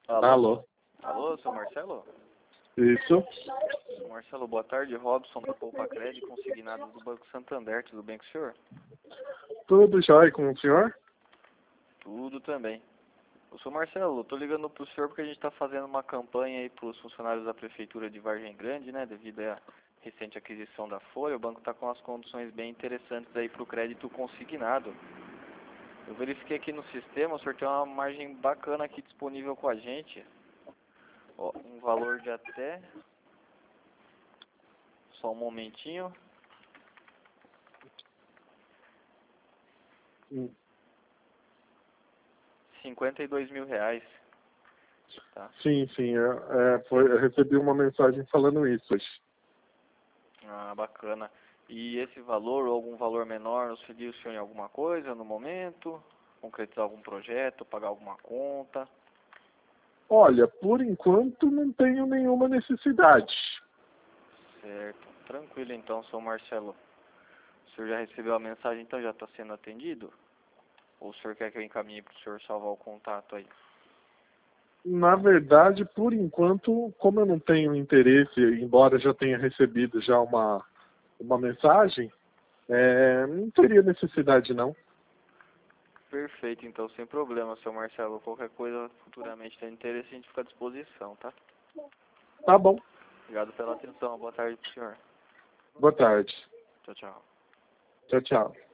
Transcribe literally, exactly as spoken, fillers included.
Alô? Alô? Alô, seu Marcelo? Isso? Marcelo, boa tarde. Robson da Poupa Crédito, consignado do Banco Santander. Tudo bem com o senhor? Tudo jóia com o senhor? Tudo também. Eu sou Marcelo, estou ligando para o senhor porque a gente está fazendo uma campanha aí para os funcionários da Prefeitura de Vargem Grande, né? Devido à recente aquisição da Folha, o banco está com as condições bem interessantes aí para o crédito consignado. Eu verifiquei aqui no sistema, o senhor tem uma margem bacana aqui disponível com a gente. Ó, um valor de até... Só um momentinho. Hum. cinquenta e dois mil reais. Tá? Sim, sim. É, é, foi, eu recebi uma mensagem falando isso hoje. Ah, bacana. E esse valor ou algum valor menor auxilia o senhor em alguma coisa no momento? Concretizar algum projeto, pagar alguma conta? Olha, por enquanto não tenho nenhuma necessidade. Certo. Tranquilo então, sou Marcelo. O senhor já recebeu a mensagem, então já está sendo atendido? Ou o senhor quer que eu encaminhe para o senhor salvar o contato aí? Na verdade, por enquanto, como eu não tenho interesse, embora já tenha recebido já uma, uma mensagem, é, não teria necessidade não. Perfeito, então, sem problema, seu Marcelo. Qualquer coisa futuramente tem interesse, a gente fica à disposição, tá? Tá bom. Obrigado pela atenção. Boa tarde pro senhor. Boa tarde. Tchau, tchau. Tchau, tchau.